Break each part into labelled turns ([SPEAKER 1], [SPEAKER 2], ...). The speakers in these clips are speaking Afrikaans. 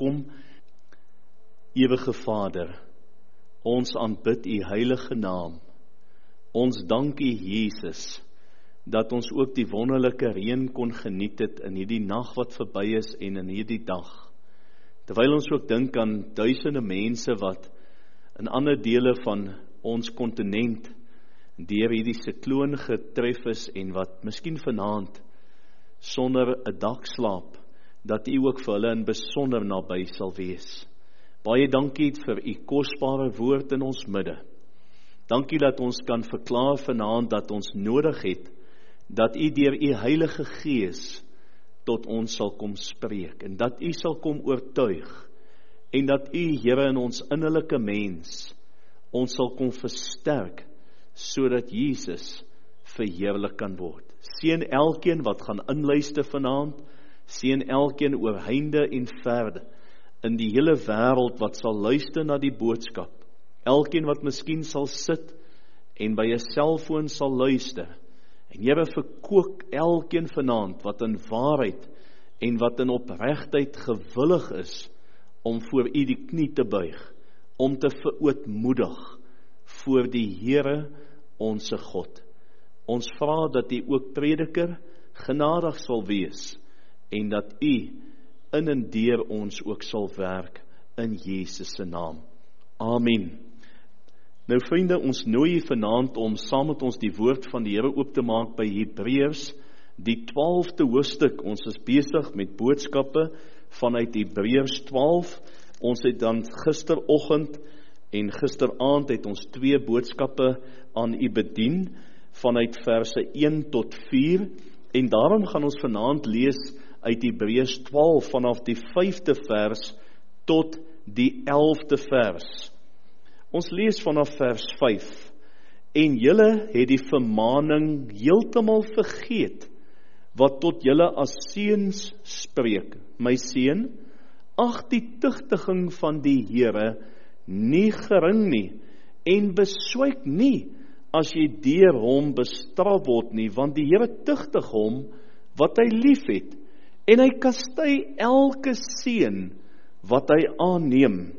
[SPEAKER 1] kom. Ewige Vader, ons aanbid U heilige naam. Ons dank U, Jesus, dat ons ook die wonderlike reën kon geniet het in hierdie nag wat verby is en in hierdie dag. Terwyl ons ook dink aan duisende mense wat in ander dele van ons kontinent deur hierdie sikloon getref is en wat miskien vanaand sonder 'n dak slaap, dat U ook vir hulle in besonder naby sal wees. Baie dankie vir U kosbare woord in ons midde. Dankie dat ons kan verklaar vanaand dat ons nodig het, dat U deur U Heilige Gees tot ons sal kom spreek, en dat U sal kom oortuig, en dat U, Here, in ons innerlike mens, ons sal kom versterk, sodat Jesus verheerlik kan word. Seën elkeen wat gaan inluister vanaand, seën elkeen oor heinde en verde, in die hele wêreld wat sal luister na die boodskap, elkeen wat miskien sal sit, en by 'n selfoon sal luister, en Here, verkoop elkeen vanaand wat in waarheid en wat in opregtheid gewillig is om voor U die knie te buig, om te verootmoedig voor die Here onse God. Ons vra dat U ook prediker genadig sal wees en dat U in en deur ons ook sal werk in Jesus se naam. Amen. Nou vriende, ons nooi U vanaand om saam met ons die woord van die Here oop te maak by Hebreërs, die 12de hoofstuk. Ons is besig met boodskappe vanuit Hebreërs 12. Ons het dan gisteroggend en gisteraand het ons 2 boodskappe aan U bedien vanuit verse 1 tot 4 en daarom gaan ons vanaand lees uit Hebreërs 12 vanaf die 5de vers tot die 11de vers. Ons lees vanaf vers 5. En julle het die vermaning heeltemal vergeet, wat tot julle as seuns spreek. My seun, ag die tugtiging van die Here nie gering nie, en beswyk nie as jy deur hom bestraf word nie, want die Here tugtig hom wat hy lief het, en hy kastei elke seun wat hy aanneem.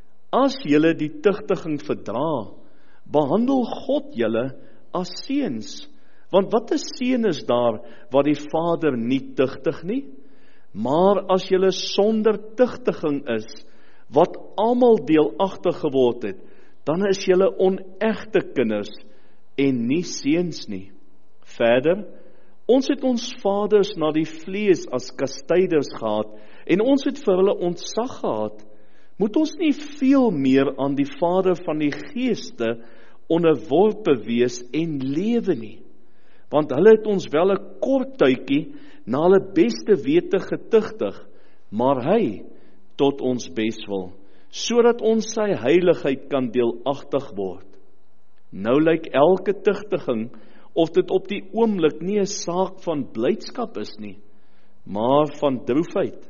[SPEAKER 1] As julle die tugtiging verdra, behandel God julle as seuns, want wat 'n seun is daar wat die Vader nie tugtig nie? Maar as julle sonder tugtiging is, wat almal deelagtig geword het, dan is julle onegte kinders en nie seuns nie. Verder, ons het ons vaders na die vlees as kastyders gehad, en ons het vir hulle ontzag gehad. Moet ons nie veel meer aan die Vader van die geeste onderworpe wees en lewe nie? Want hulle het ons wel 'n kort tydjie na hulle beste wete getugtig, maar hy tot ons beswil, sodat ons sy heiligheid kan deelagtig word. Nou lyk elke tugtiging of dit op die oomblik nie 'n saak van blydskap is nie, maar van droefheid.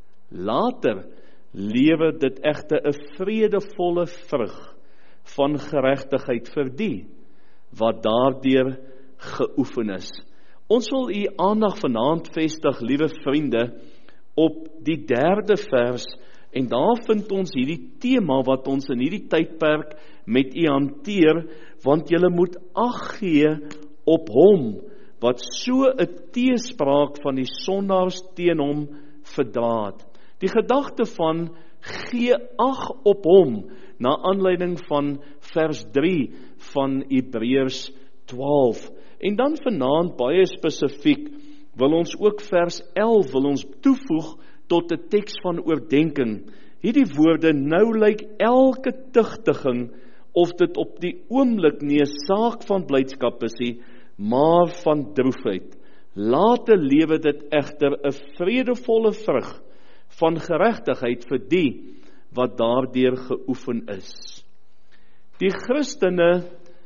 [SPEAKER 1] Later lewe dit egter 'n vredevolle vrug van geregtigheid vir die wat daardeur geoefen is. Ons wil U aandag vanaand vestig, liewe vriende, op die 3de vers, en daar vind ons hierdie tema wat ons in hierdie tydperk met U hanteer, want julle moet ag gee op hom wat so 'n teespraak van die sondaars teen hom verdra het. Die gedagte van gee ag op hom, na aanleiding van vers 3 van Hebreërs 12. En dan vanaand baie spesifiek, wil ons ook vers 11 wil ons toevoeg tot 'n teks van oordeenking. Hierdie woorde, nou lyk elke tugtiging, of dit op die oomblik nie 'n saak van blydskap is nie, maar van droefheid. Later lewe dit egter 'n vredevolle vrug van geregtigheid vir die wat daardeur geoefen is. Die Christene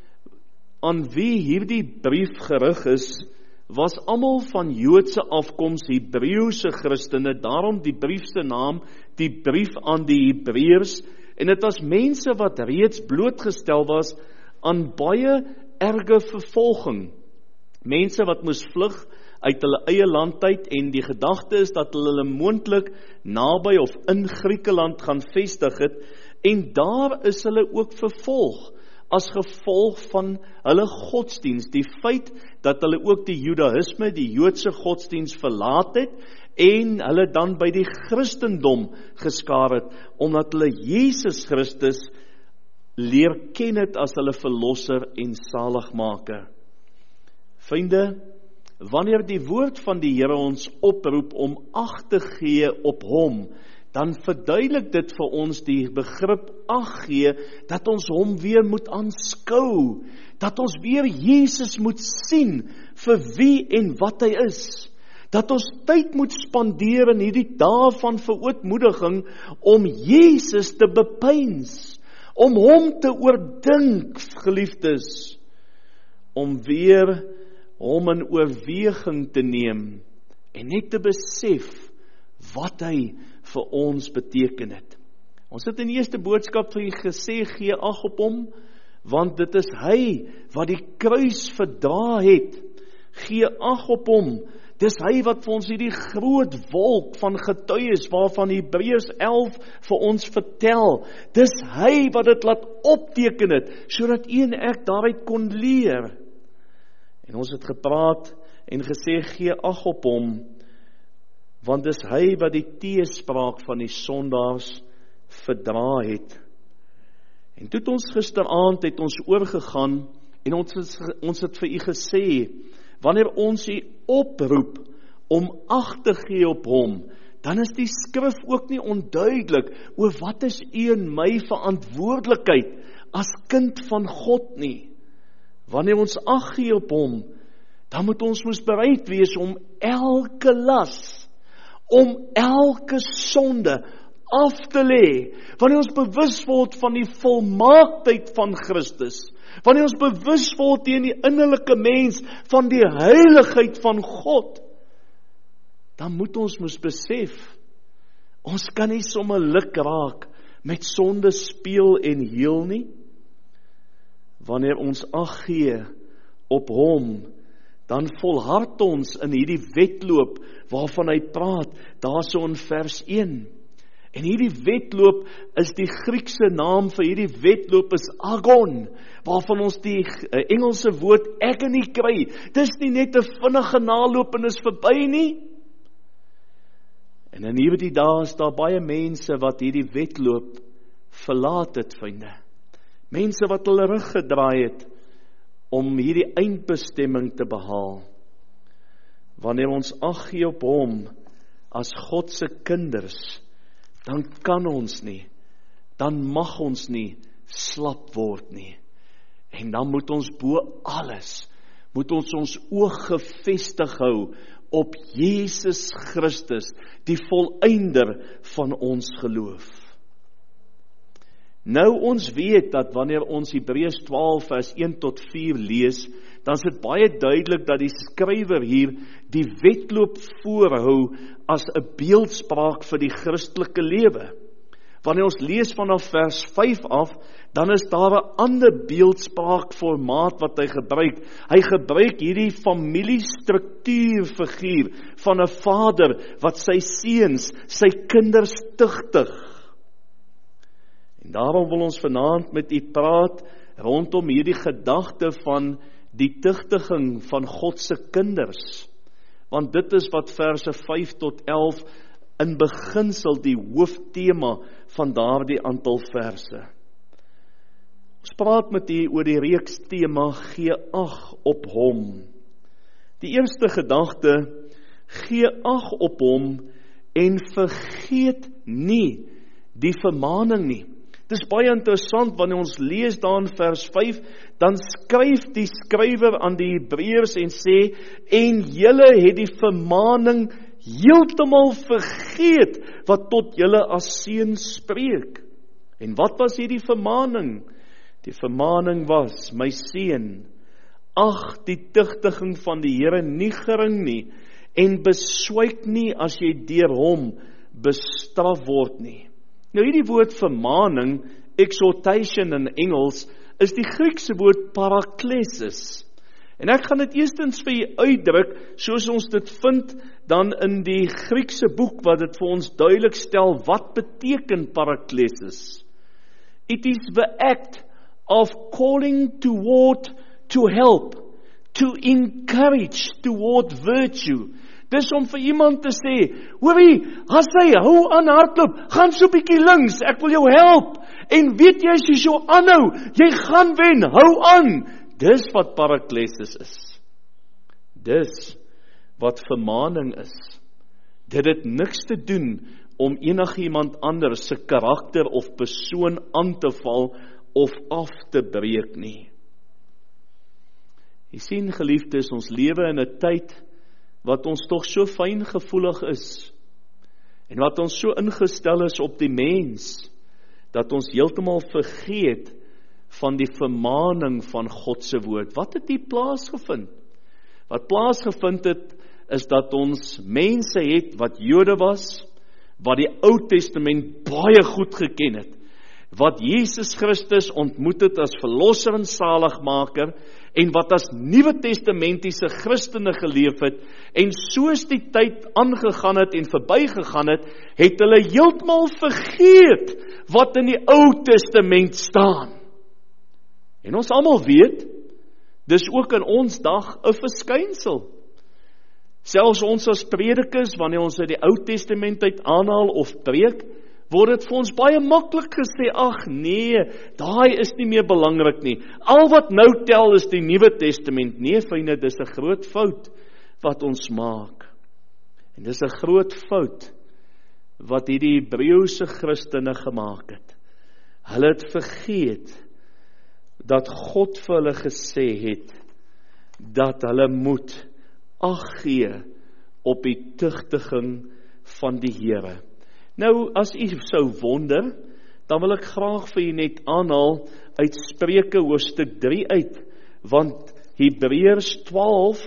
[SPEAKER 1] aan wie hierdie brief gerig is, was almal van Joodse afkoms, Hebreëse Christene, daarom die brief se naam, die brief aan die Hebreërs, en dit was mense wat reeds blootgestel was aan baie erge vervolging. Mense wat moes vlug uit hulle eie land uit, en die gedagte is dat hulle moontlik naby of in Griekeland gaan vestig het, en daar is hulle ook vervolg, as gevolg van hulle godsdienst, die feit dat hulle ook die Judaïsme, die Joodse godsdienst verlaat het, en hulle dan by die Christendom geskaar het, omdat hulle Jesus Christus leer ken het as hulle verlosser en saligmaker. Vriende, wanneer die woord van die Here ons oproep om ag te gee op hom, dan verduidelik dit vir ons die begrip ag gee, dat ons hom weer moet aanskou, dat ons weer Jesus moet sien vir wie en wat hy is, dat ons tyd moet spandeer in hierdie dae van verootmoediging om Jesus te bepeins, om hom te oordink, geliefdes, om weer hom in oorweging te neem en net te besef wat hy vir ons beteken het. Ons het in die eerste boodskap vir u gesê, gee ag op hom, want dit is hy wat die kruis verdra het. Gee ag op hom, dis hy wat vir ons hierdie groot wolk van getuies, waarvan Hebreërs 11 vir ons vertel, dis hy wat dit laat opteken het, sodat u en ek daaruit kon leer. En ons het gepraat en gesê, gee ag op hom, want dis hy wat die teespraak van die sondaars verdra het. En toe het ons gisteraand het ons oorgegaan, en ons het vir u gesê, wanneer ons u oproep om ag te gee op hom, dan is die skrif ook nie onduidelik oor wat is u en my verantwoordelikheid as kind van God nie. Wanneer ons ag gee op hom, dan moet ons bereid wees om elke las, om elke sonde af te lê. Wanneer ons bewus word van die volmaaktheid van Christus, wanneer ons bewus word teen die innerlike mens van die heiligheid van God, dan moet ons besef, ons kan nie sommer luk raak met sonde speel en heel nie. Wanneer ons ag gee op hom, dan volhard ons in hierdie wedloop waarvan hy praat, daar so in vers 1. En hierdie wedloop is die Griekse naam vir hierdie wedloop is agon, waarvan ons die Engelse woord agony kry. Dis nie net 'n vinnige naloop en is verby nie. En in hierdie dae is daar baie mense wat hierdie wedloop verlaat het, vriende. Mense wat hulle rug gedraai het om hierdie eindbestemming te behaal. Wanneer ons ag gee op hom as God se kinders, dan kan ons nie, dan mag ons nie slap word nie. En dan moet ons bo alles, moet ons oog gefestig hou op Jesus Christus, die volëinder van ons geloof. Nou ons weet dat wanneer ons Hebreërs 12 vers 1 tot 4 lees, dan is dit baie duidelik dat die skrywer hier die wedloop voorhou as 'n beeldspraak vir die Christelike lewe. Wanneer ons lees vanaf vers 5 af, dan is daar 'n ander beeldspraakformaat wat hy gebruik. Hy gebruik hierdie familiestruktuurfiguur van 'n vader wat sy seuns, sy kinders tugtig. En daarom wil ons vanaand met u praat rondom hierdie gedagte van die tugtiging van God se kinders. Want dit is wat verse 5 tot 11 in beginsel die hooftema van daardie aantal verse. Ons praat met u oor die reeks tema gee ag op hom. Die eerste gedagte, gee ag op hom en vergeet nie die vermaning nie. Dit is baie interessant, wanneer ons lees daar in vers 5, dan skryf die skrywer aan die Hebreërs en sê, en julle het die vermaning heeltemal vergeet, wat tot julle as seuns spreek. En wat was hierdie vermaning? Die vermaning was, my seun, ag die tugtiging van die Here nie gering nie, en beswyk nie as jy deur hom bestraf word nie. Nou hierdie woord vermaning, exhortation in Engels, is die Griekse woord paraklesis. En ek gaan dit eerstens vir u uitdruk, soos ons dit vind dan in die Griekse boek, wat dit vir ons duidelik stel, wat beteken paraklesis? It is the act of calling toward to help, to encourage toward virtue. Dis om vir iemand te sê, hoorie, as hy hou aan hardloop, gaan so bietjie links, ek wil jou help. En weet jy, as jy so aanhou, jy gaan wen, hou aan. Dis wat paraklesis is. Dis wat vermaning is. Dit het niks te doen om enigiemand anders se karakter of persoon aan te val of af te breek nie. Jy sien, geliefdes, ons lewe in 'n tyd wat ons tog so fyngevoelig is en wat ons so ingestel is op die mens, dat ons heeltemal vergeet van die vermaning van God se woord. Wat het hier plaasgevind? Wat plaasgevind het, is dat ons mense het wat Jode was, wat die Ou Testament baie goed geken het, wat Jesus Christus ontmoet het as verlosser en saligmaker, en wat as Nuwe Testamentiese Christene geleef het, en soos die tyd aangegaan het en verbygegaan het, het hulle heeltemal vergeet wat in die Ou Testament staan. En ons almal weet, dis ook in ons dag 'n verskynsel. Selfs ons as predikers, wanneer ons uit die Ou Testament uit aanhaal of preek, word dit vir ons baie maklik gesê, ag nee, daai is nie meer belangrik nie. Al wat nou tel is die Nuwe Testament. Nee, vriende, dis 'n groot fout wat ons maak. En dis 'n groot fout wat hierdie Hebreëse Christene gemaak het. Hulle het vergeet dat God vir hulle gesê het, dat hulle moet ag gee op die tugtiging van die Here. Nou, as u sou wonder, dan wil ek graag vir u net aanhaal uit Spreuke hoofstuk 3 uit, want Hebreërs 12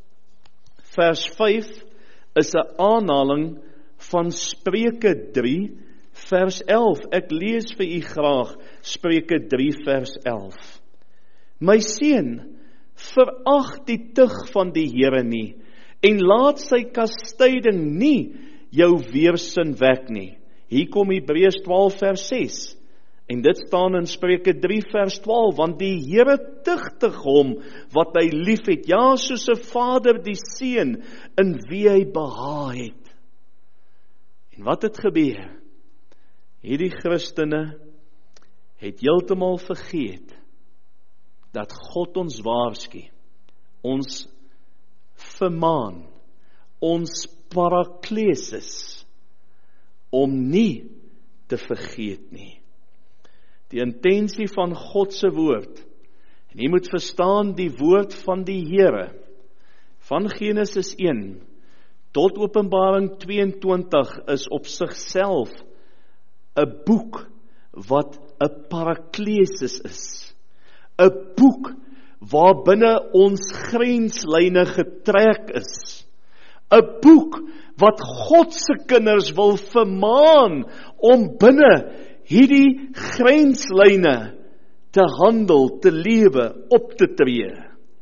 [SPEAKER 1] vers 5 is 'n aanhaling van Spreuke 3 vers 11. Ek lees vir u graag Spreuke 3 vers 11. My seun, verag die tug van die Here nie, en laat sy kastyding nie jou weersin wek nie. Hier kom Hebreërs 12 vers 6. En dit staan in Spreuke 3 vers 12, want die Here tugtig hom wat hy lief het, ja, soos 'n vader die seun in wie hy behaag het. En wat het gebeur? Hierdie Christene het heeltemal vergeet dat God ons waarsku, ons vermaan, ons paraklesis, om nie te vergeet nie. Die intensie van God se woord, en jy moet verstaan die woord van die Here, van Genesis 1 tot Openbaring 22 is op sigself 'n boek wat 'n paraklesis is. 'n boek waarbinne ons grenslyne getrek is. 'n boek wat God se kinders wil vermaan om binne hierdie grenslyne te handel, te lewe, op te tree.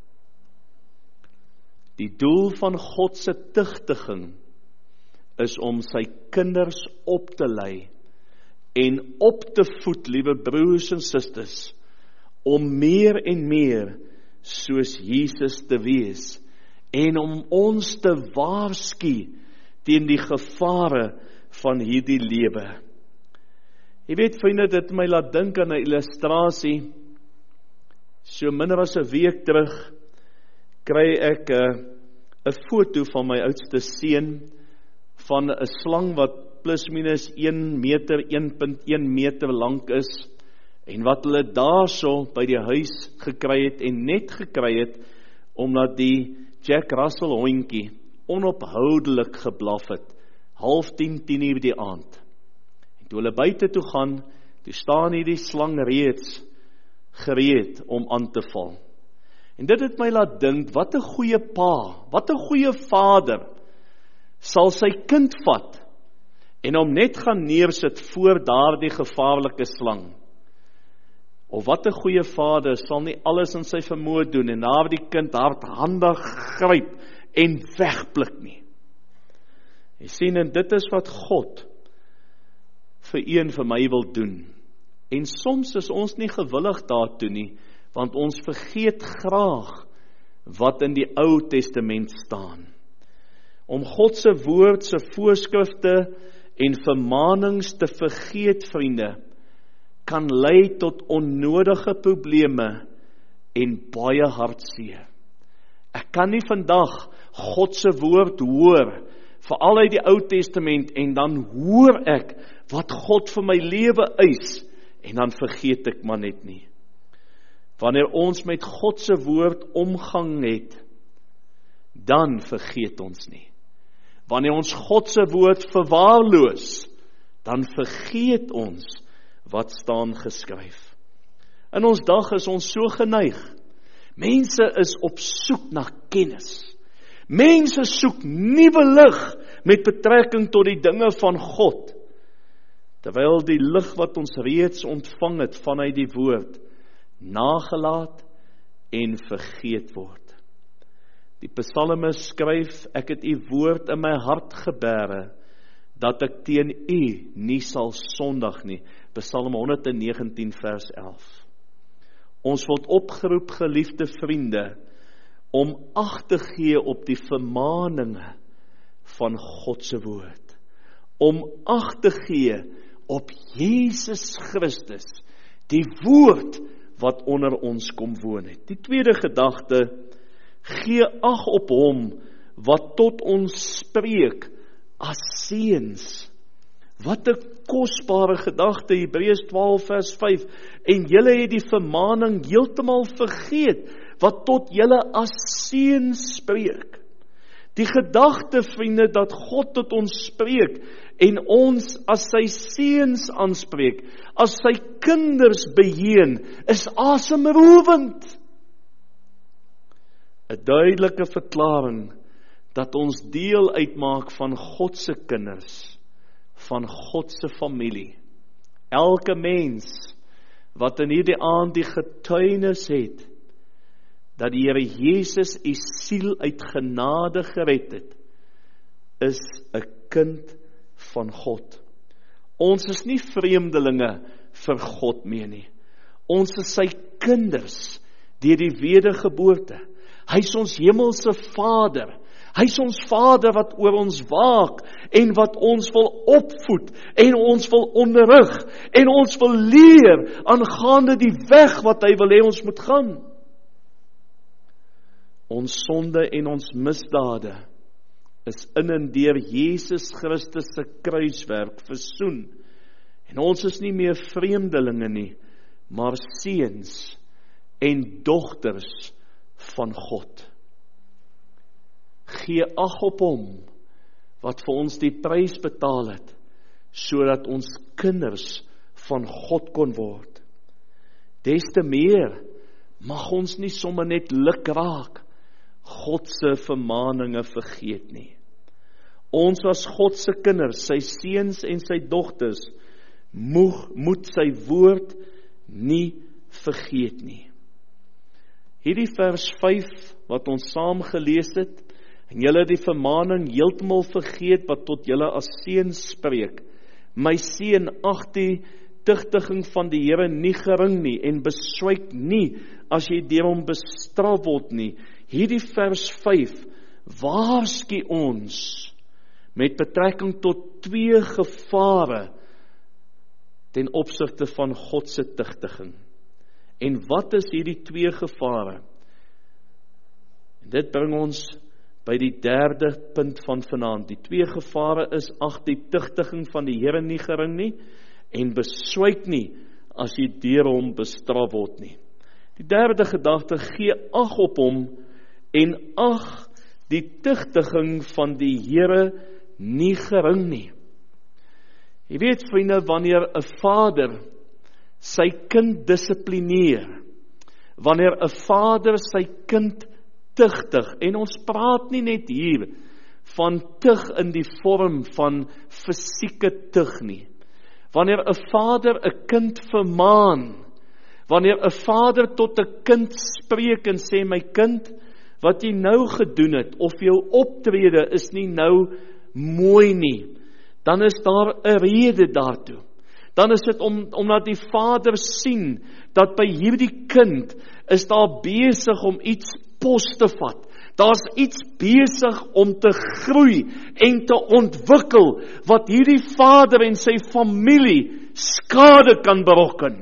[SPEAKER 1] Die doel van God se tugtiging is om sy kinders op te lei en op te voed, liewe broers en susters, om meer en meer soos Jesus te wees en om ons te waarsku teen die gevare van hierdie lewe. Jy weet, vriende, dit my laat dink aan 'n illustrasie. So minder as 'n week terug kry ek 'n foto van my oudste seun van 'n slang wat plus minus 1 meter, 1.1 meter lank is, en wat hulle daarso by die huis gekry het, en net gekry het, omdat die Jack Russell hondjie onophoudelik geblaf het, 9:30, 10:00 die aand. En toe hulle buite toe gaan, toe staan hierdie slang reeds gereed om aan te val. En dit het my laat dink, wat 'n goeie pa, wat 'n goeie vader, sal sy kind vat, en hom net gaan neersit voor daardie gevaarlike slang. Of wat 'n goeie vader sal nie alles in sy vermoë doen en na die kind hardhandig gryp en wegpluk nie. Jy sien, en dit is wat God vir u en vir my wil doen. En soms is ons nie gewillig daartoe nie, want ons vergeet graag wat in die Ou Testament staan. Om God se woord, se voorskrifte en vermaanings te vergeet, vriende, kan lei tot onnodige probleme en baie hartseer. Ek kan nie vandag God se woord hoor, veral uit die Ou Testament, en dan hoor ek wat God vir my lewe eis, en dan vergeet ek maar net nie. Wanneer ons met God se woord omgang het, dan vergeet ons nie. Wanneer ons God se woord verwaarloos, dan vergeet ons wat staan geskryf. In ons dag is ons so geneig. Mense is op soek na kennis. Mense soek nuwe lig met betrekking tot die dinge van God, terwyl die lig wat ons reeds ontvang het vanuit die woord, nagelaat en vergeet word. Die psalmis skryf, ek het u woord in my hart gebere, dat ek teen u nie sal sondig nie. Psalm 119 vers 11. Ons word opgeroep, geliefde vriende, om ag te gee op die vermaninge van God se woord. Om ag te gee op Jesus Christus, die woord wat onder ons kom woon het. Die tweede gedagte, gee ag op hom wat tot ons spreek as seuns. Wat 'n kosbare gedagte, Hebreërs 12 vers 5, en julle het die vermaning heeltemal vergeet, wat tot julle as seuns spreek. Die gedagte, vriende, dat God tot ons spreek, en ons as sy seuns aanspreek, as sy kinders beheen, is asemrowend. 'n duidelike verklaring, dat ons deel uitmaak van God se kinders, van God se familie. Elke mens wat in hierdie aand die getuienis het, dat die Here Jesus u siel uit genade gered het, is 'n kind van God. Ons is nie vreemdelinge vir God meer nie. Ons is sy kinders deur die wedergeboorte. Hy is ons hemelse Vader. Hy is ons Vader wat oor ons waak en wat ons wil opvoed en ons wil onderrig en ons wil leer aangaande die weg wat hy wil hê ons moet gaan. Ons sonde en ons misdade is in en deur Jesus Christus se kruiswerk versoen. En ons is nie meer vreemdelinge nie, maar seuns en dogters van God. Gee ag op hom wat vir ons die prys betaal het, sodat ons kinders van God kon word. Des te meer mag ons nie sommer net lukraak God se vermaninge vergeet nie. Ons as God se kinders, sy seuns en sy dogters, moet sy woord nie vergeet nie. Hierdie vers 5 wat ons saam gelees het, en julle die vermaning heeltemal vergeet wat tot julle as seuns spreek. My seun, ag die tugtiging van die Here nie gering nie, en beswyk nie as jy deur hom bestraf word nie. Hierdie vers 5 waarsku ons met betrekking tot twee gevare ten opsigte van God se tugtiging. En wat is hierdie twee gevare? Dit bring ons by die derde punt van vanaand. Die twee gevare is, ag die tugtiging van die Here nie gering nie, en beswyk nie as jy deur hom bestraf word nie. Die derde gedagte, gee ag op hom, en ag die tugtiging van die Here nie gering nie. Jy weet, vriende, wanneer 'n vader sy kind dissiplineer, wanneer 'n vader sy kind tugtig, en ons praat nie net hier van tug in die vorm van fisieke tug nie. Wanneer 'n vader 'n kind vermaan, Wanneer 'n vader tot 'n kind spreek en sê, my kind, wat jy nou gedoen het, of jou optrede is nie nou mooi nie, dan is daar 'n rede daartoe. Dan is dit omdat die vader sien, dat by hierdie kind is daar besig om iets pos te vat. Daar's iets besig om te groei en te ontwikkel, wat hierdie vader en sy familie skade kan berokken.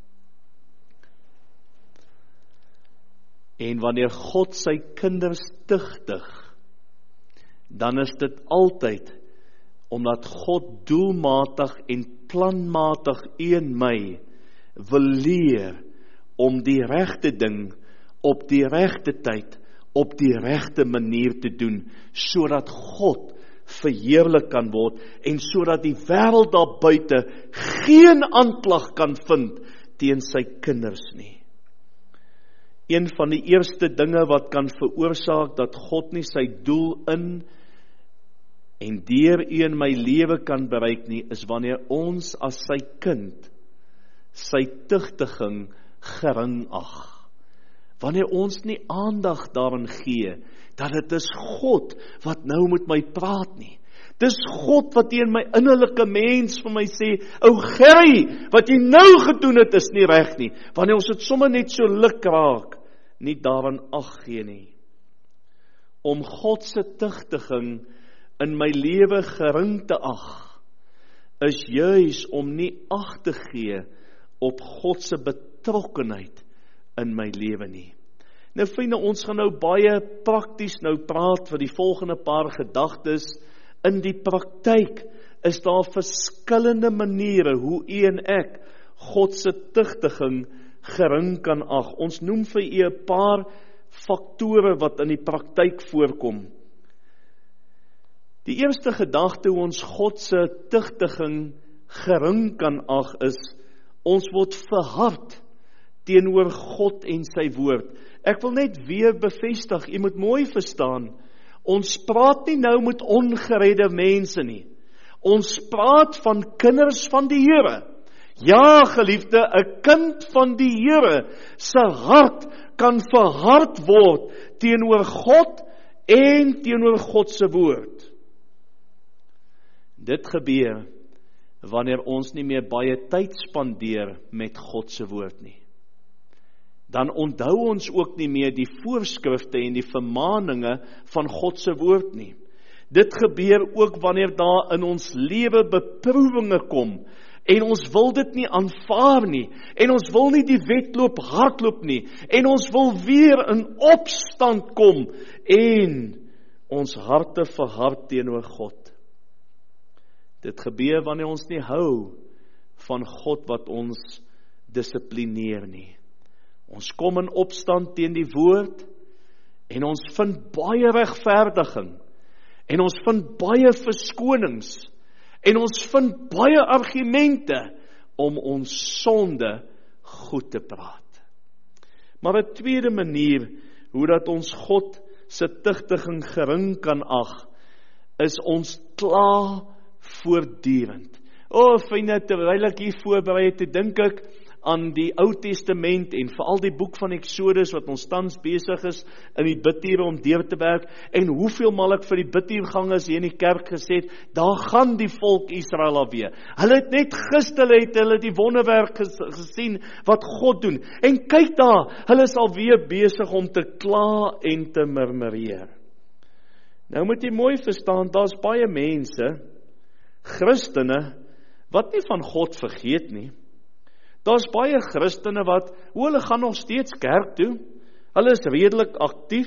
[SPEAKER 1] En wanneer God sy kinders tugtig, dan is dit altyd omdat God doelmatig en planmatig u en my wil leer om die regte ding op die regte tyd, op die regte manier te doen, sodat God verheerlik kan word en sodat die wêreld daar buite geen aanklag kan vind teen sy kinders nie. Een van die eerste dinge wat kan veroorsaak dat God nie sy doel in en deur u in my lewe kan bereik nie, is wanneer ons as sy kind sy tugtiging gering ag. Wanneer ons nie aandag daarin gee, dat dit is God wat nou met my praat nie. Dis God wat in my innerlike mens vir my sê, ou Gerry, wat jy nou gedoen het is nie reg nie. Wanneer ons dit sommer net so luk raak, nie daarin ag gee nie. Om God se tugtiging in my lewe gering te ag, is juis om nie ag te gee op God se betrokkenheid in my lewe nie. Nou vriende, ons gaan nou baie prakties nou praat vir die volgende paar gedagtes. In die praktyk is daar verskillende maniere hoe u en ek God se tugtiging gering kan ag. Ons noem vir u 'n paar faktore wat in die praktyk voorkom. Die eerste gedagte hoe ons God se tugtiging gering kan ag is, ons word verhard teenoor God en sy woord. Ek wil net weer bevestig, u moet mooi verstaan, ons praat nie nou met ongeredde mense nie. Ons praat van kinders van die Here. Ja, geliefde, 'n kind van die Here se hart kan verhard word teenoor God en teenoor God se woord. Dit gebeur wanneer ons nie meer baie tyd spandeer met God se woord nie. Dan onthou ons ook nie meer die voorskrifte en die vermaaninge van God se woord nie. Dit gebeur ook wanneer daar in ons lewe beproewinge kom, en ons wil dit nie aanvaar nie, en ons wil nie die wedloop hardloop nie, en ons wil weer in opstand kom, en ons harte verhard teenoor God. Dit gebeur wanneer ons nie hou van God wat ons dissiplineer nie. Ons kom in opstand teen die woord, en ons vind baie regverdiging, en ons vind baie verskonings, en ons vind baie argumente om ons sonde goed te praat. Maar 'n tweede manier hoe dat ons God se tugtiging gering kan ag, is ons kla voortdurend. Vriende, terwyl ek hier voorberei het, toe dink ek aan die Ou Testament en veral die boek van Exodus wat ons tans besig is in die bidure om deur te werk, en hoeveel mal ek vir die biduurgangers hier in die kerk gesê het, daar gaan die volk Israel alweer. Hulle het net gister hulle die wonderwerk gesien wat God doen, en kyk daar, hulle is alweer besig om te kla en te murmureer. Nou moet jy mooi verstaan, daar's baie mense, Christene, wat nie van God vergeet nie. Daar's baie Christene wat, hulle gaan nog steeds kerk toe, hulle is redelik aktief,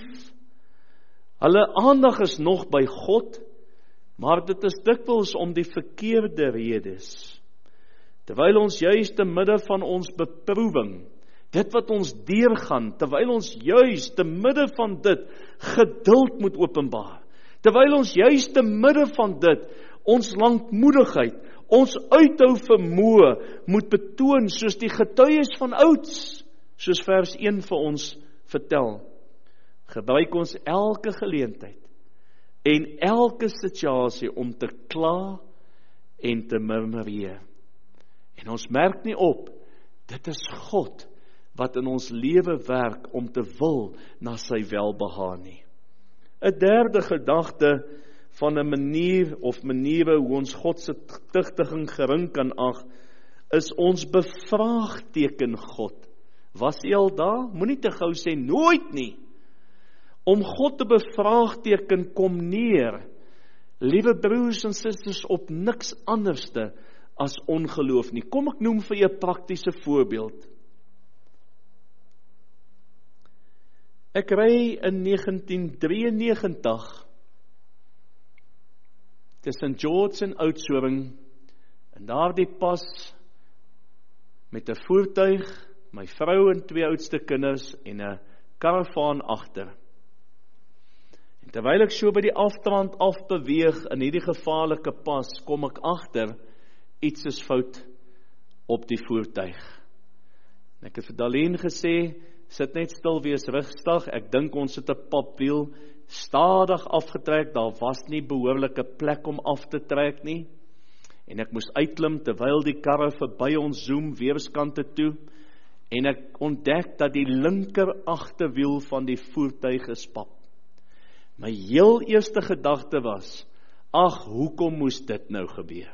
[SPEAKER 1] hulle aandag is nog by God, maar dit is dikwels om die verkeerde redes. Terwyl ons juist te midde van ons beproewing, dit wat ons deurgaan, terwyl ons juist te midde van dit geduld moet openbaar, terwyl ons juist te midde van dit ons lankmoedigheid, ons uithou vermoë moet betoon, soos die getuies van ouds, soos vers 1 vir ons vertel. Gebruik ons elke geleentheid en elke situasie om te kla en te murmureer. En ons merk nie op, dit is God wat in ons lewe werk om te wil na sy welbehaag nie. 'n derde gedagte van 'n maniere hoe ons God se tugtiging gering kan ag, is ons bevraagteken God. Was jy al daar? Moenie te gou sê nooit nie. Om God te bevraagteken kom neer, liewe broers en susters, op niks anderste as ongeloof nie. Kom ek noem vir 'n praktiese voorbeeld. Ek ry in 1993 tussen George en Oudtshoorn, en daardie pas met 'n voertuig, my vrou en 2 oudste kinders en 'n karavaan agter. En terwyl ek so by die aftrand afbeweeg in hierdie gevaarlike pas, kom ek agter, iets is fout op die voertuig. En ek het vir Darlene gesê, sit net stil, wees rustig, ek dink ons het 'n papwiel stadig afgetrek, daar was nie behoorlike plek om af te trek nie, en ek moes uitklim terwyl die karre verby ons zoom weerskante toe, en ek ontdek dat die linker agterwiel van die voertuig is pap. My heel eerste gedagte was, ag, hoekom moes dit nou gebeur?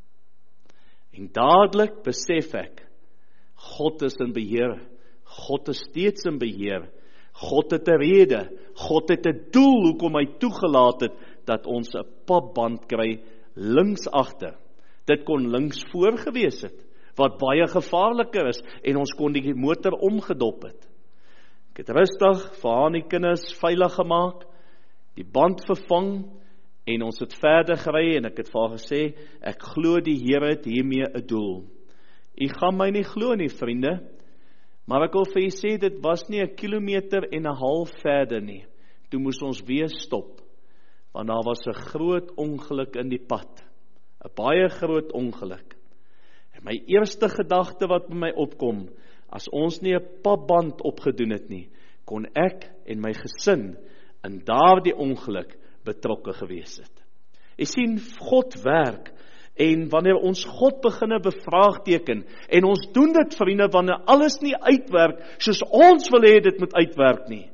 [SPEAKER 1] En dadelik besef ek, God is in beheer, God is steeds in beheer, God het 'n rede, God het 'n doel hoekom hy toegelaat het, dat ons 'n papband kry, links agter. Dit kon links voor gewees het, wat baie gevaarliker is, en ons kon die motor omgedop het. Ek het rustig vir haar en die kinders veilig gemaak, die band vervang, en ons het verder gery, en ek het vir haar gesê, ek glo die Here het hiermee 'n doel. U gaan my nie glo nie, vriende, maar ek wil vir u sê, dit was nie 1,5 kilometer verder nie. Toe moes ons weer stop, want daar was 'n groot ongeluk in die pad, 'n baie groot ongeluk. En my eerste gedagte wat by my opkom, as ons nie 'n papband opgedoen het nie, kon ek en my gesin in daardie ongeluk betrokke gewees het. Jy sien, God werk, en wanneer ons God beginne bevraagteken, en ons doen dit, vriende, wanneer alles nie uitwerk, soos ons wil hê dit moet uitwerk nie,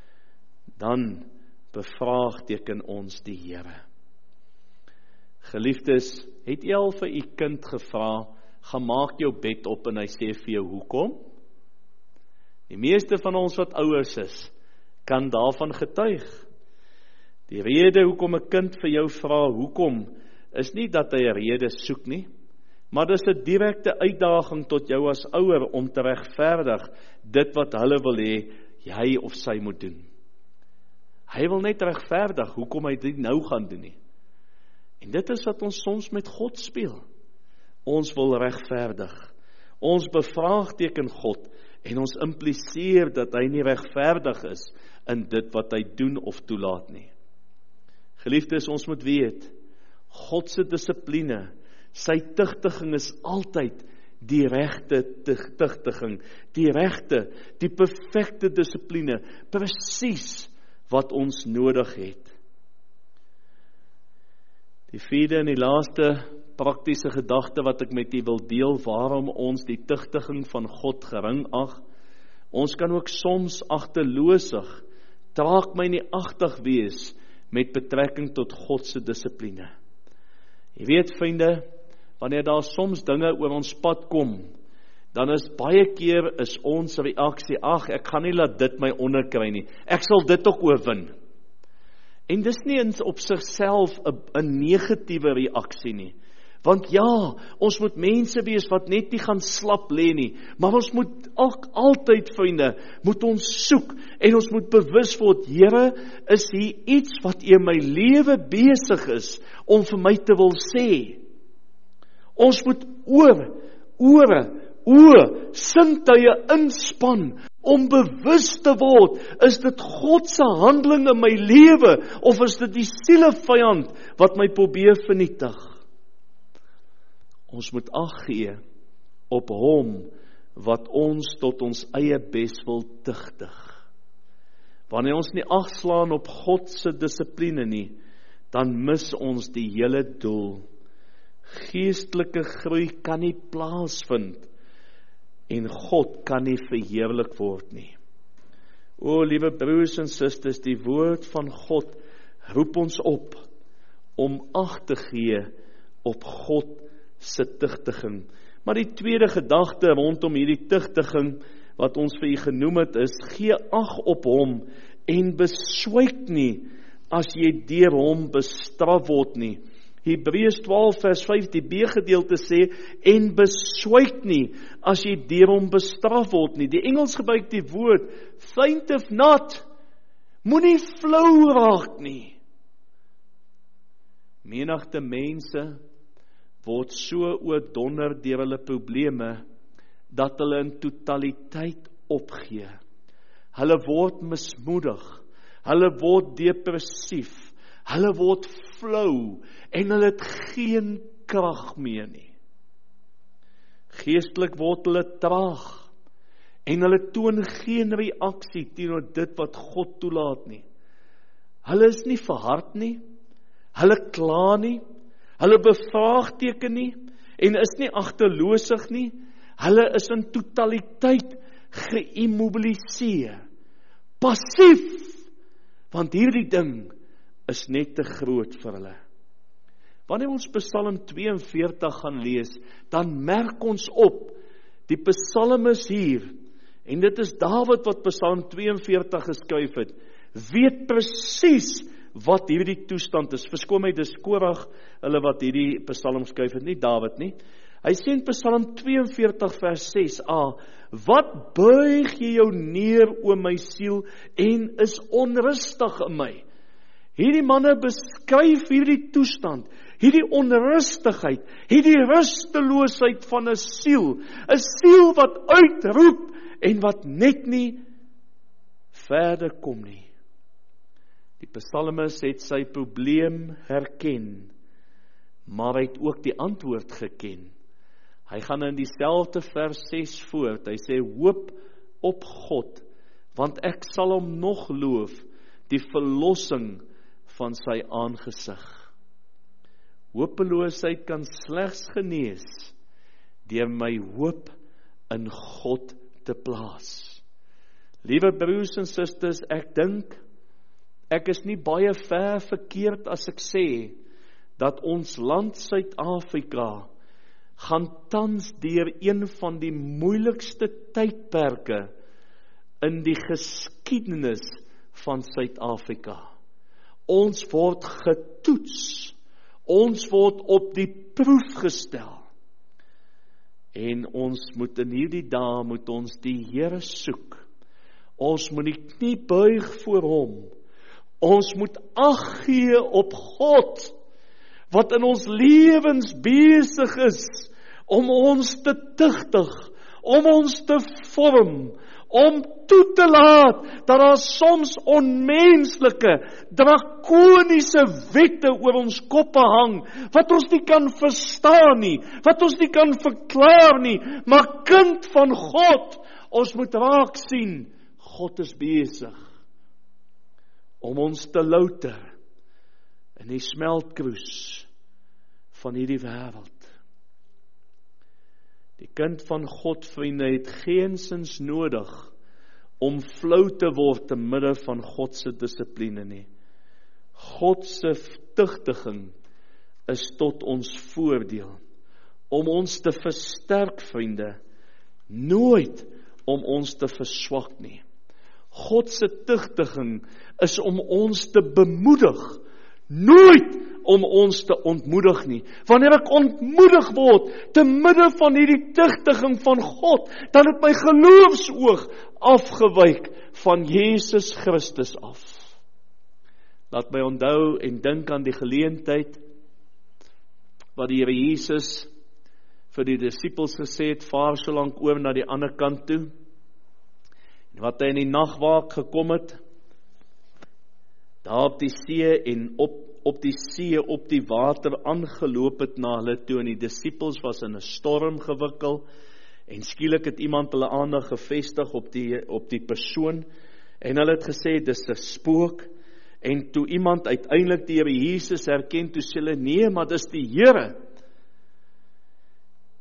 [SPEAKER 1] dan bevraagteken ons die Here. Geliefdes, het jy al vir u kind gevra, gaan maak jou bed op, en hy sê vir jou, hoekom? Die meeste van ons wat ouers is, kan daarvan getuig. Die rede hoekom 'n kind vir jou vra hoekom, is nie dat hy 'n rede soek nie, maar dis 'n direkte uitdaging tot jou as ouer om te regverdig dit wat hulle wil hê hy of sy moet doen. Hy wil net regverdig hoekom hy dit nou gaan doen nie. En dit is wat ons soms met God speel. Ons wil regverdig. Ons bevraagteken God en ons impliseer dat hy nie regverdig is in dit wat hy doen of toelaat nie. Geliefdes, ons moet weet, God se dissipline, sy tugtiging is altyd die regte tugtiging, die regte, die perfekte dissipline, presies wat ons nodig het. Die vierde en die laaste praktiese gedagte wat ek met u wil deel, waarom ons die tugtiging van God gering ag. Ons kan ook soms agterloosig, traag my nie agtig wees met betrekking tot God se dissipline. Jy weet, vriende, wanneer daar soms dinge oor ons pad kom, dan is baie keer is ons reaksie, ag, ek gaan nie laat dit my onderkry nie, ek sal dit ook oorwin. En dis nie op sigself 'n negatiewe reaksie nie, want ja, ons moet mense wees wat net nie gaan slap lê nie, maar ons moet ook altyd, vriende, moet ons soek, en ons moet bewus word, Here, is hier iets wat U in my lewe besig is, om vir my te wil sê. Ons moet ore, sintuie inspann, om bewus te word, is dit God se handeling in my lewe, of is dit die sielevyand, wat my probeer vernietig? Ons moet ag gee op hom, wat ons tot ons eie bes wil tugtig. Wanneer ons nie ag slaan op God se dissipline nie, dan mis ons die hele doel. Geestelike groei kan nie plaasvind en God kan nie verheerlik word nie. O, liewe broers en susters, die woord van God roep ons op om ag te gee op God se tugtiging. Maar die tweede gedagte rondom hierdie tugtiging wat ons vir u genoem het is, gee ag op hom en beswyk nie as jy deur hom bestraf word nie. Hebreërs 12 vers 5, die B-gedeelte sê, en beswyk nie as jy deur hom bestraf word nie. Die Engels gebruik die woord, faint of not, moenie flou raak nie. Menigte mense word so oordonder deur hulle probleme, dat hulle in totaliteit opgee. Hulle word mismoedig, hulle word depressief, hulle word flou, en hulle het geen krag meer nie. Geestelik word hulle traag, en hulle toon geen reaksie teenoor dit wat God toelaat nie. Hulle is nie verhard nie, hulle kla nie, hulle bevraagteken nie, en is nie agterloosig nie, hulle is in totaliteit geïmmobiliseer, passief, want hierdie ding is net te groot vir hulle. Wanneer ons Psalm 42 gaan lees, dan merk ons op, die psalmis hier, en dit is Dawid wat Psalm 42 geskryf het, weet presies wat hierdie toestand is. Verskoon my, dis Korag, hulle wat hierdie psalm skryf het, nie Dawid nie. Hy sê in Psalm 42 vers 6a, wat buig jy jou neer, o my siel, en is onrustig in my. Hierdie manne beskryf hierdie toestand, hierdie onrustigheid, hierdie rusteloosheid van 'n siel wat uitroep, en wat net nie verder kom nie. Die psalmis het sy probleem herken, maar hy het ook die antwoord geken. Hy gaan in dieselfde vers 6 voort, hy sê, hoop op God, want ek sal hom nog loof, die verlossing van sy aangesig. Hopeloosheid kan slegs genees, deur my hoop in God te plaas. Liewe broers en susters, ek dink, ek is nie baie ver verkeerd as ek sê, dat ons land Suid-Afrika gaan tans deur een van die moeilikste tydperke in die geskiedenis van Suid-Afrika. Ons word getoets, ons word op die proef gestel, en ons moet in hierdie dae, moet ons die Here soek, ons moet die knie buig voor hom, ons moet ag gee op God, wat in ons lewens besig is, om ons te tugtig, om ons te vorm, om toe te laat, dat daar soms onmenslike, drakoniese wette oor ons koppe hang, wat ons nie kan verstaan nie, wat ons nie kan verklaar nie, maar kind van God, ons moet raak sien, God is besig, om ons te louter, in die smeltkroes, van hierdie wêreld. Die kind van God, vriende, het geensins nodig om flou te word te midde van God se dissipline nie. God se tugtiging is tot ons voordeel, om ons te versterk, vriende, nooit om ons te verswak nie. God se tugtiging is om ons te bemoedig, nooit om ons te ontmoedig nie. Wanneer ek ontmoedig word, te midde van hierdie tugtiging van God, dan het my geloofsoog afgewyk van Jesus Christus af. Laat my onthou en dink aan die geleentheid, wat die Here Jesus vir die disippels gesê het, vaar so lank oor na die ander kant toe, en wat hy in die nagwaak gekom het, daar op die see en op die see, op die water aangeloop het na hulle toe, en die disippels was in 'n storm gewikkel, en skielik het iemand hulle aandag gevestig op die persoon, en hulle het gesê, dis 'n spook, en toe iemand uiteindelik die Here Jesus herken, toe sê hulle, nee, maar dis die Here.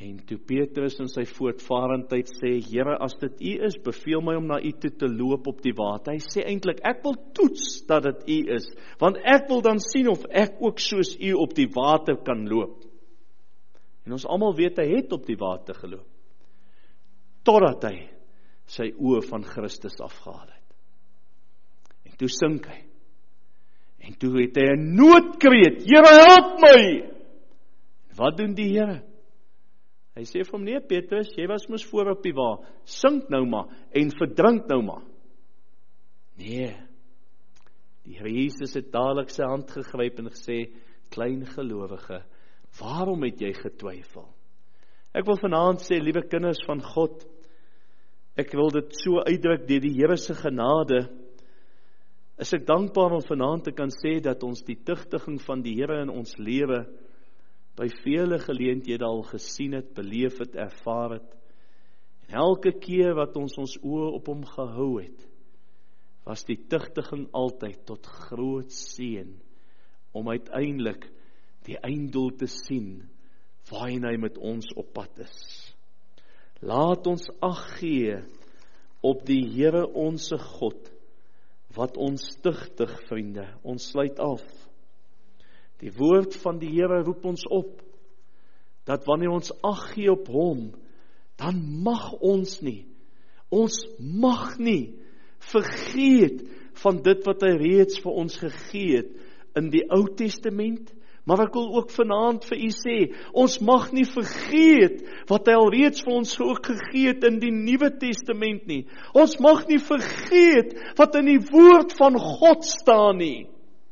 [SPEAKER 1] En toe Petrus in sy voortvarendheid sê, Here, as dit U is, beveel my om na U toe te loop op die water. Hy sê eintlik, ek wil toets dat dit U is, want ek wil dan sien of ek ook soos U op die water kan loop. En ons almal weet, hy het op die water geloop, totdat hy sy oë van Christus afgehaal het. En toe sink hy. En toe het hy 'n noodkreet, Here, help my! Wat doen die Here? Hy sê vir hom, nee Petrus, jy was mos voor op die wa, sink nou maar, en verdrink nou maar. Nee, die Here Jesus het dadelik sy hand gegryp en gesê, klein gelowige, waarom het jy getwyfel? Ek wil vanaand sê, liewe kinders van God, ek wil dit so uitdruk, deur die Here se genade, is ek dankbaar om vanaand te kan sê, dat ons die tugtiging van die Here in ons lewe, by vele geleenthede al gesien het, beleef het, ervaar het. En elke keer wat ons oë op hom gehou het, was die tugtiging altyd tot groot seën, om uiteindelik die einddoel te sien, waarheen hy met ons op pad is. Laat ons ag gee op die Here onse God, wat ons tugtig, vriende, ons sluit af. Die woord van die Here roep ons op, dat wanneer ons ag gee op hom, dan mag ons mag nie vergeet van dit wat hy reeds vir ons gegee het in die Ou Testament, maar ek wil ook vanaand vir u sê, ons mag nie vergeet wat hy al reeds vir ons ook gegee het in die Nuwe Testament nie. Ons mag nie vergeet wat in die woord van God staan nie.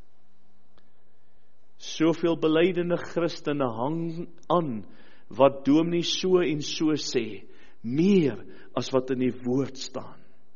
[SPEAKER 1] Soveel belydende Christene hang aan wat dominee so en so sê, meer as wat in die woord staan.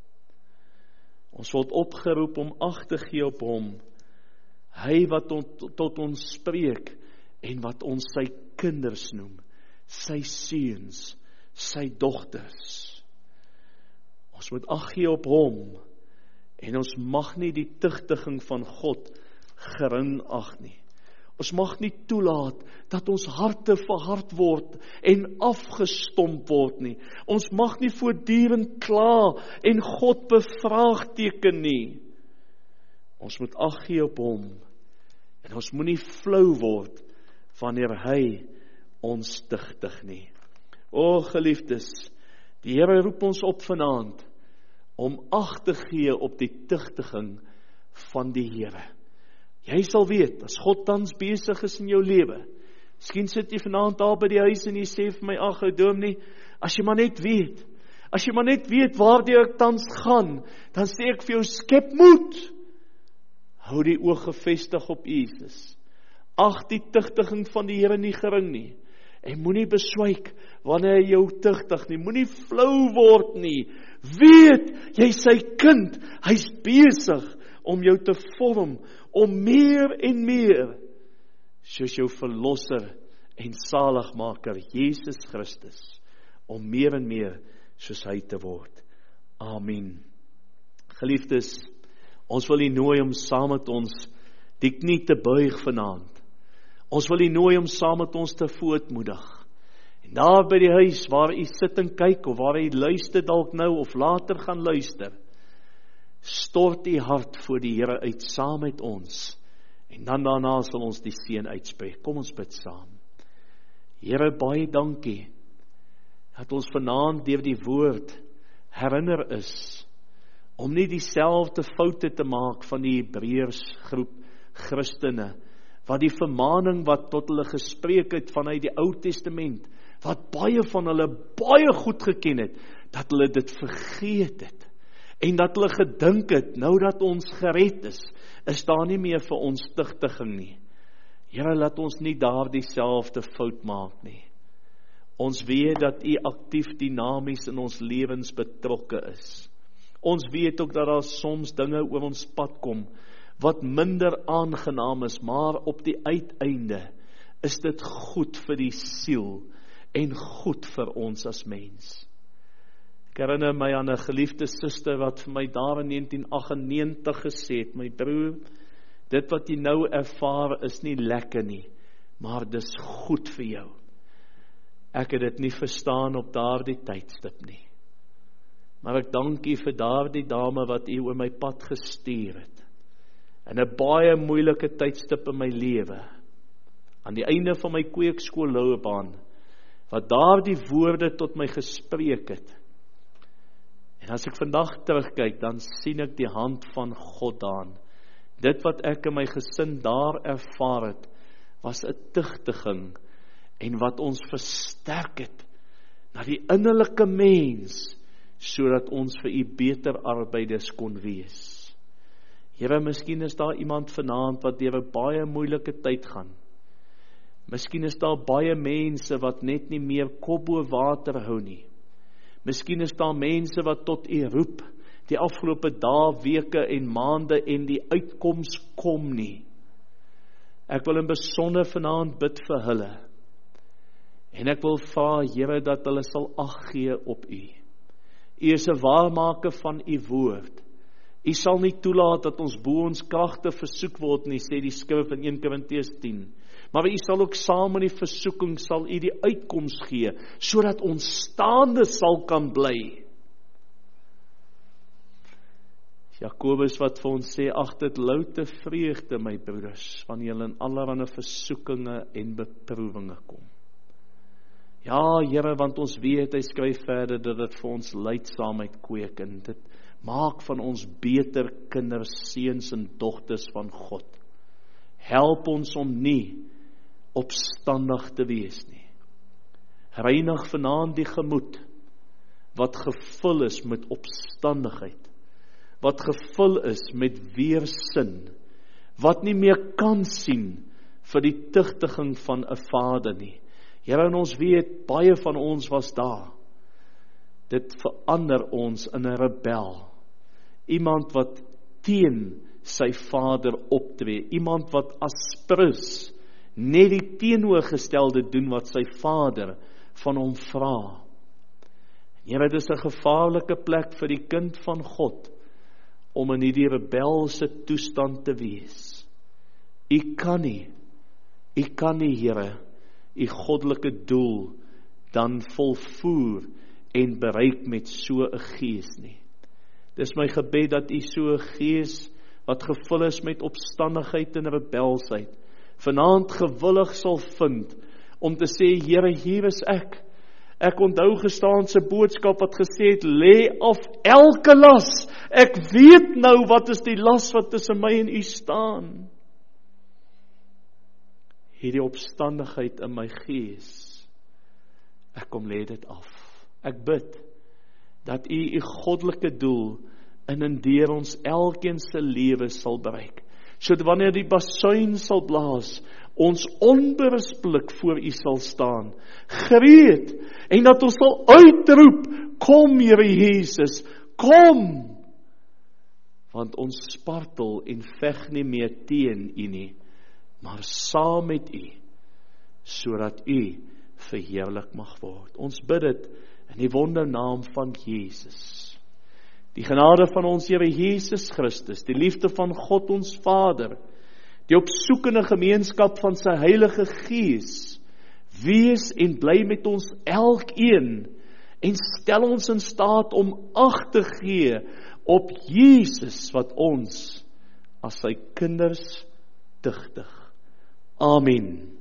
[SPEAKER 1] Ons word opgeroep om ag te gee op hom, hy wat tot ons spreek en wat ons sy kinders noem, sy seuns, sy dogters. Ons moet ag gee op hom en ons mag nie die tugtiging van God gering ag nie. Ons mag nie toelaat dat ons harte verhard word en afgestomp word nie. Ons mag nie voortdurend kla en God bevraagteken nie. Ons moet ag gee op hom en ons moenie flou word wanneer hy ons tugtig nie. O geliefdes, die Here roep ons op vanaand om ag te gee op die tugtiging van die Here. Jy sal weet, as God tans besig is in jou lewe, miskien sit jy vanaand daar by die huis en jy sê vir my, ag ou dominee, as jy maar net weet waardeur ek tans gaan, dan sê ek vir jou, skep moed. Hou die oog gefestig op Jesus. Ag die tugtiging van die Here nie gering nie. En moenie beswyk wanneer hy jou tugtig nie. Moenie flou word nie. Weet, jy sy kind, hy's besig om jou te vorm, om meer en meer, soos jou verlosser en saligmaker, Jesus Christus, om meer en meer soos hy te word. Amen. Geliefdes, ons wil u nooi om saam met ons die knie te buig vanaand. Ons wil u nooi om saam met ons te voetmoedig. En daar by die huis waar u sit en kyk, of waar u luister dalk nou, of later gaan luister, stort die hart voor die Here uit saam met ons, en dan daarna sal ons die seën uitspreek. Kom ons bid saam. Here, baie dankie, dat ons vanaand deur die woord herinner is, om nie dieselfde foute te maak van die Hebreërs groep Christene, wat die vermaning wat tot hulle gespreek het vanuit die Ou Testament, wat baie van hulle baie goed geken het, dat hulle dit vergeet het, en dat hulle gedink het, nou dat ons gered is daar nie meer vir ons tugtiging nie. Here, laat ons nie daar dieselfde fout maak nie. Ons weet dat u aktief dinamies in ons lewens betrokke is. Ons weet ook dat daar soms dinge oor ons pad kom, wat minder aangenaam is, maar op die uiteinde is dit goed vir die siel, en goed vir ons as mens. Ek herinner my aan 'n geliefde suster wat vir my daar in 1998 gesê het, my broer, dit wat jy nou ervaar is nie lekker nie, maar dis goed vir jou. Ek het dit nie verstaan op daardie tydstip nie. Maar ek dank U vir daardie dame wat U oor my pad gestuur het. In 'n baie moeilike tydstip in my lewe, aan die einde van my kweekskoolloopbaan, wat daardie woorde tot my gespreek het. En as ek vandag terugkyk, dan sien ek die hand van God daan. Dit wat ek in my gesin daar ervaar het, was 'n tugtiging, en wat ons versterk het, na die innerlike mens, sodat ons vir U beter arbeiders kon wees. Here, miskien is daar iemand vanaand wat deur 'n baie moeilike tyd gaan. Miskien is daar baie mense wat net nie meer kop bo water hou nie. Miskien is daar mense wat tot U roep, die afgelope dae, weke en maande, en die uitkoms kom nie. Ek wil in besonder vanaand bid vir hulle. En ek wil vra, Here, dat hulle sal ag gee op U. U is 'n waarmaker van U woord. U sal nie toelaat dat ons bo ons kragte versoek word nie, sê die skrif in 1 Korintiërs 10. Maar U sal ook saam met die versoeking sal U die uitkoms gee, sodat ons staande sal kan bly. Jakobus wat vir ons sê, ag dit louter vreugde, my broeders, wanneer julle in allerlei versoekinge en beproewinge kom. Ja, Here, want ons weet, hy skryf verder, dat dit vir ons lydsaamheid kweek, en dit maak van ons beter kinders, seuns en dogters van God. Help ons om nie opstandig te wees nie. Reinig vanaand die gemoed, wat gevul is met opstandigheid, wat gevul is met weersin, wat nie meer kan sien vir die tugtiging van 'n Vader nie. Here, en ons weet, baie van ons was daar. Dit verander ons in 'n rebel. Iemand wat teen sy Vader optree. Iemand wat aspres net die teenoorgestelde doen wat sy Vader van hom vra. Here, dit is 'n gevaarlike plek vir die kind van God om in hierdie rebelse toestand te wees. U kan nie, Here, U goddelike doel dan volvoer en bereik met so 'n gees nie. Dis my gebed dat U so 'n gees wat gevul is met opstandigheid en rebelsheid, vanaand gewillig sal vind om te sê, Here, hier is ek. Ek onthou gestaan se boodskap wat gesê het, lê af elke las. Ek weet nou wat is die las wat tussen my en U staan. Hierdie opstandigheid in my gees, ek kom lê dit af. Ek bid dat U goddelike doel in en deur ons elkeen se lewe sal bereik. Sodat wanneer die basuin sal blaas, ons onberispelik voor U sal staan, gereed, en dat ons sal uitroep, kom Here Jesus, kom! Want ons spartel en veg nie meer teen U nie, maar saam met U, sodat U verheerlik mag word. Ons bid dit in die wondernaam van Jesus. Die genade van ons Here Jesus Christus, die liefde van God ons Vader, die opsoekende gemeenskap van sy Heilige Gees, wees en bly met ons elkeen, en stel ons in staat om ag te gee op Jesus wat ons as sy kinders tugtig. Amen.